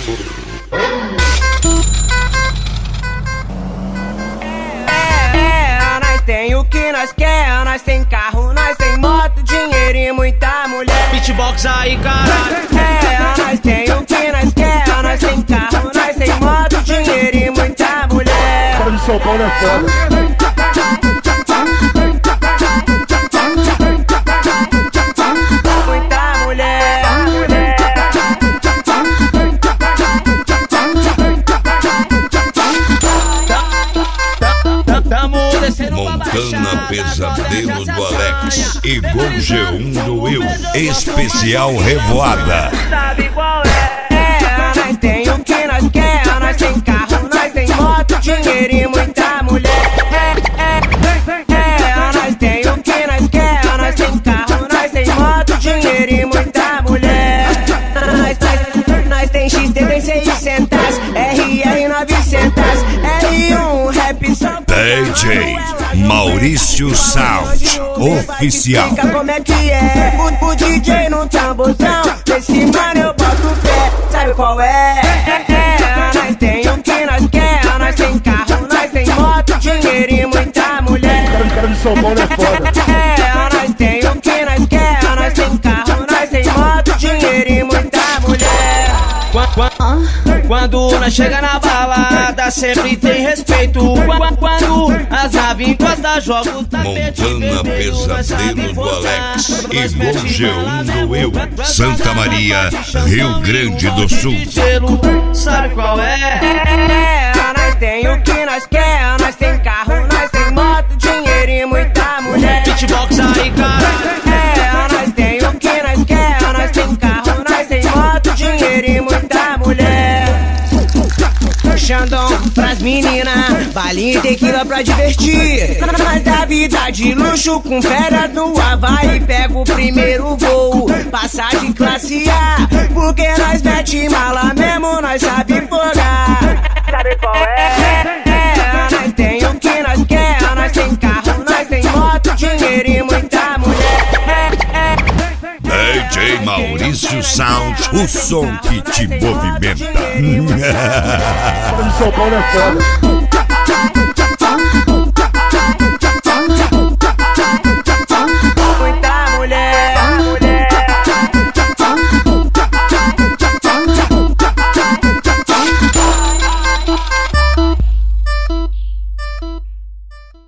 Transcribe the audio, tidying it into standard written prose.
Nós tem o que nós quer, nós tem carro, nós tem moto, dinheiro e muita mulher. Beatbox aí, caralho. Nós tem o que nós quer, nós tem carro, nós tem moto, dinheiro e muita mulher. Cara de São Paulo é foda. Montana Pesadelo do Alex e Gol G1 do Will. Especial Revoada. Sabe qual é? Nós tem o que nós quer, nós tem carro, nós tem moto, dinheiro e muita mulher. Nós tem o que nós quer, nós tem carro, nós tem moto, dinheiro e muita mulher. Nós tem XT, tem 600, RR 900, R1, rap só DJ Maurício Sound Oficial. Como é que é? O DJ no tamborzão, nesse mano eu boto fé. Sabe qual é? Nós tem o que nós quer, nós tem carro, nós tem moto, dinheiro e muita mulher. Cara de São Paulo é foda. Nós tem o que nós quer, nós tem carro, nós tem moto, dinheiro e muita mulher. Quando nós chega na balada, sempre tem respeito. Quando as naves encostam, joga o tapete Montana Pesadelo do Alex e Gol G1 do Will. Santa Maria, Rio Grande do Sul. Sabe qual é? Nós tem o que nós quer, nós tem carro, nós tem moto, dinheiro e muita mulher. Beatbox aí, caralho. Nós tem o que nós quer, nós tem carro, nós tem moto, dinheiro e muita mulher. Xandão pras meninas, balinha e tequila pra divertir. Nós da vida de luxo com férias no Havaí. Pega o primeiro voo, passagem classe A, porque nós mete mala mesmo, nós sabe folgar. Sabe qual é? Nós tem o que nós quer, nós tem carro, nós tem moto, dinheiro e muita mulher. DJ Maurício Sound, o som que te movimenta. Cara de São Paulo é foda.